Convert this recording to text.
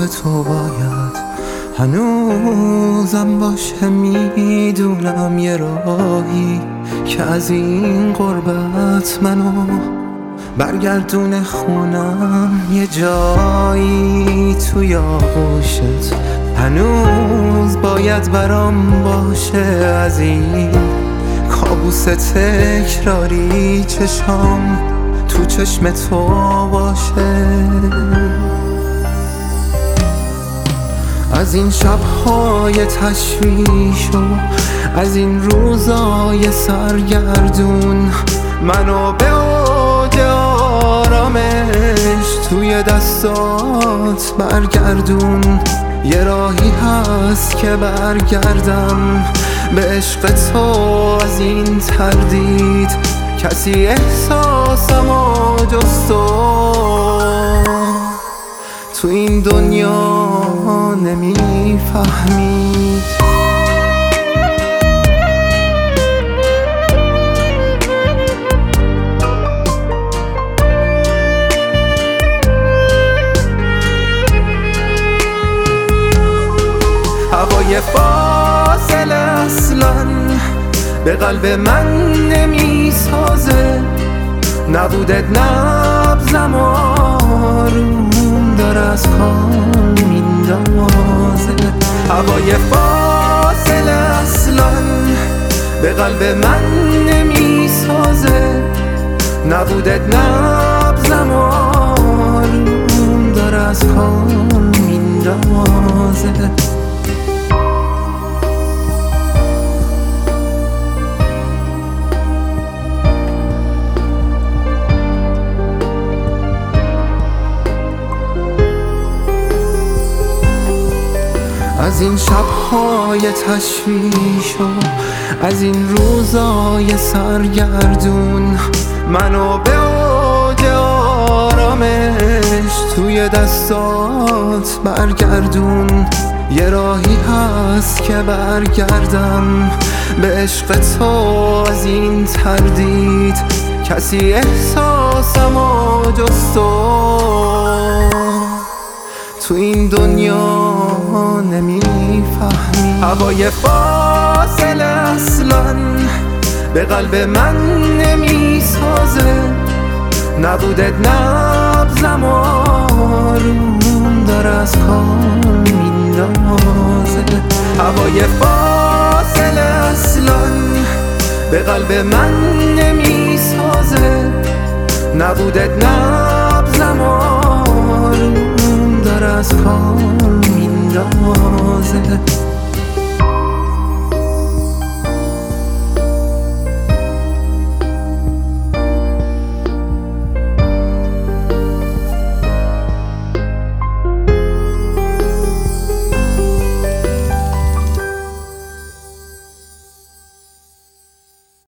تو باید هنوزم باشه. میدونم یه راهی که از این غربت منو برگردونه خونم، یه جایی توی آغوشت هنوز باید برام باشه. از این کابوس تکراری چشام تو چشم تو باشه. از این شب‌های تشویش و از این روزای سرگردون منو به اوج آرامش توی دستات برگردون. یه راهی هست که برگردم به عشق تو از این تردید، کسی احساسمو جز تو این دنیا نمیفهمید. هوای فاصله اصلا به قلب من نمیسازه، نبودت نبضم آروم داره از کام میندازه. هوای فاصله اصلا به قلب من نمیسازه، نبودت نبضم آروم داره از کام میندازه. از این شب‌های تشویش و از این روزای سرگردون منو به اوج آرامش توی دستات برگردون. یه راهی هست که برگردم به عشق تو از این تردید، کسی احساسمو جز تو این دنیا نمیفهمی. هوای فاصله اصلا به قلب من نمیسازه، نبودت نبضم آروم داره از کام میندازه. هوای فاصله اصلا به قلب من نمیسازه، نبودت